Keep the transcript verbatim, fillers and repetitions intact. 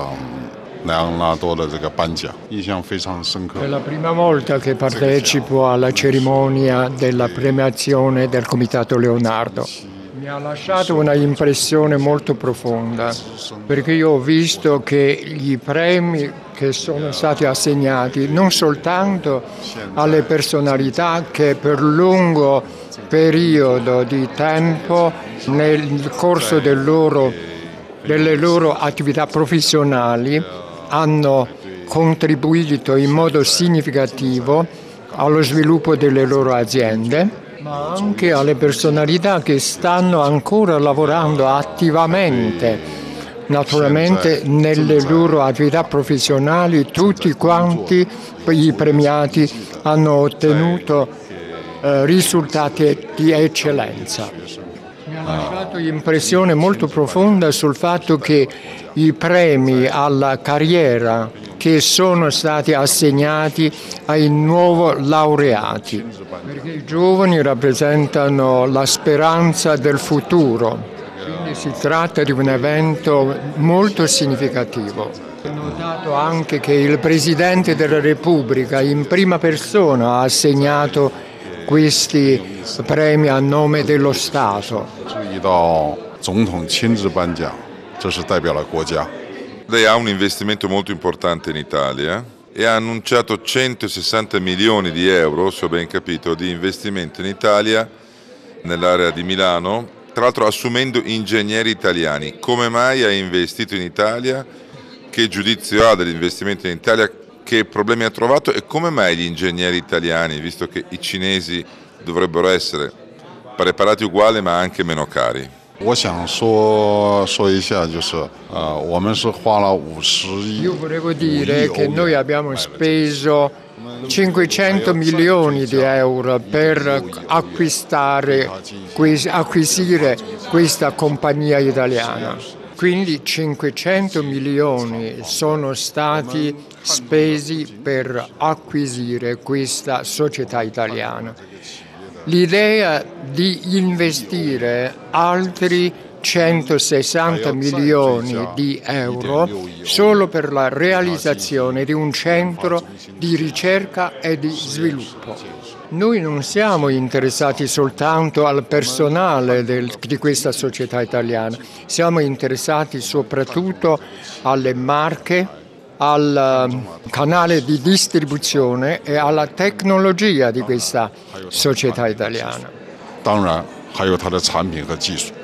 Leonardo 的这个颁奖，印象非常深刻。 È la prima volta che partecipo alla cerimonia della premiazione del Comitato Leonardo. Mi ha lasciato una impressione molto profonda, perché io ho visto che i premi che sono stati assegnati non soltanto alle personalità che per lungo periodo di tempo nel corso del loro, delle loro attività professionali hanno contribuito in modo significativo allo sviluppo delle loro aziende, ma anche alle personalità che stanno ancora lavorando attivamente, naturalmente nelle loro attività professionali. Tutti quanti i premiati hanno ottenuto eh, risultati di eccellenza. Mi ha lasciato impressione molto profonda sul fatto che i premi alla carriera che sono stati assegnati ai nuovi laureati, perché i giovani rappresentano la speranza del futuro, quindi si tratta di un evento molto significativo. Ho notato anche che il Presidente della Repubblica in prima persona ha assegnato questi premi a nome dello Stato. Lei ha un investimento molto importante in Italia e ha annunciato centosessanta milioni di euro, se ho ben capito, di investimento in Italia nell'area di Milano, tra l'altro assumendo ingegneri italiani. Come mai ha investito in Italia? Che giudizio ha dell'investimento in Italia? Che problemi ha trovato e come mai gli ingegneri italiani, visto che i cinesi dovrebbero essere preparati uguali ma anche meno cari? Io volevo dire che noi abbiamo speso cinquecento milioni di euro per acquistare, acquisire questa compagnia italiana. Quindi cinquecento milioni sono stati spesi per acquisire questa società italiana. L'idea di investire altri centosessanta milioni di euro solo per la realizzazione di un centro di ricerca e di sviluppo. Noi non siamo interessati soltanto al personale del, di questa società italiana, siamo interessati soprattutto alle marche, al canale di distribuzione e alla tecnologia di questa società italiana. 当然还有它的产品和技术。